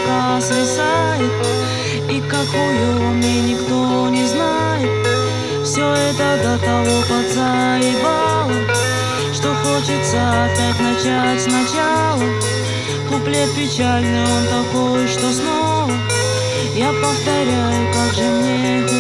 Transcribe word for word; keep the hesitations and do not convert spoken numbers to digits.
рука свисает, и какую мне никто не знает. Все это до того подзаебало, что хочется опять начать сначала. Куплет печальный, он такой, что снова я повторяю, как же мне